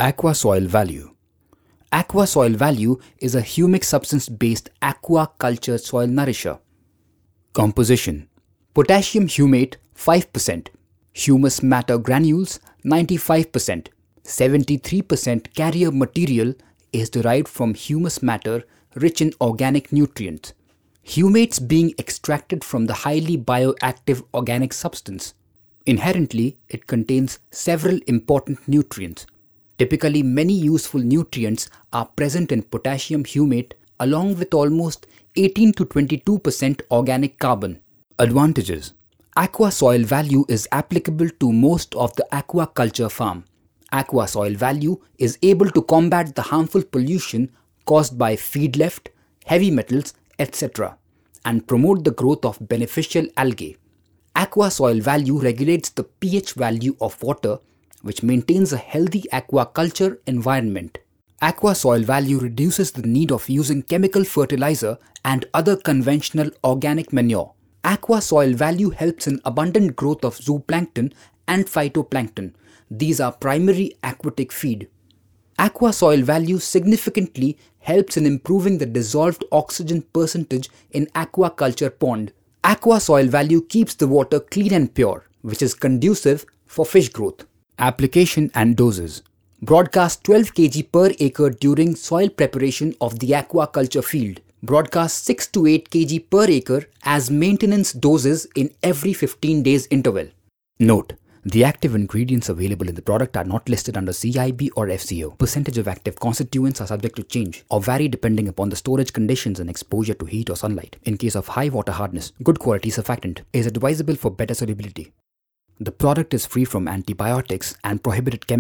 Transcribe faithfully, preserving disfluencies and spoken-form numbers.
Aqua Soil Value. Aqua Soil Value is a humic substance-based aquaculture soil nourisher. Composition: potassium humate five percent, humus matter granules ninety-five percent, seventy-three percent carrier material is derived from humus matter rich in organic nutrients. Humates being extracted from the highly bioactive organic substance. Inherently, it contains several important nutrients. Typically, many useful nutrients are present in potassium humate along with almost eighteen to twenty-two percent organic carbon. Advantages: Aqua Soil Value is applicable to most of the aquaculture farm. Aqua Soil Value is able to combat the harmful pollution caused by feed left, heavy metals, et cetera and promote the growth of beneficial algae. Aqua Soil Value regulates the pH value of water, which maintains a healthy aquaculture environment. Aqua Soil Value reduces the need of using chemical fertilizer and other conventional organic manure. Aqua Soil Value helps in abundant growth of zooplankton and phytoplankton. These are primary aquatic feed. Aqua Soil Value significantly helps in improving the dissolved oxygen percentage in aquaculture pond. Aqua Soil Value keeps the water clean and pure, which is conducive for fish growth. Application and doses. Broadcast twelve kilograms per acre during soil preparation of the aquaculture field. Broadcast six to eight kilograms per acre as maintenance doses in every fifteen days interval. Note: the active ingredients available in the product are not listed under C I B or F C O. Percentage of active constituents are subject to change or vary depending upon the storage conditions and exposure to heat or sunlight. In case of high water hardness, good quality surfactant is advisable for better solubility. The product is free from antibiotics and prohibited chemicals.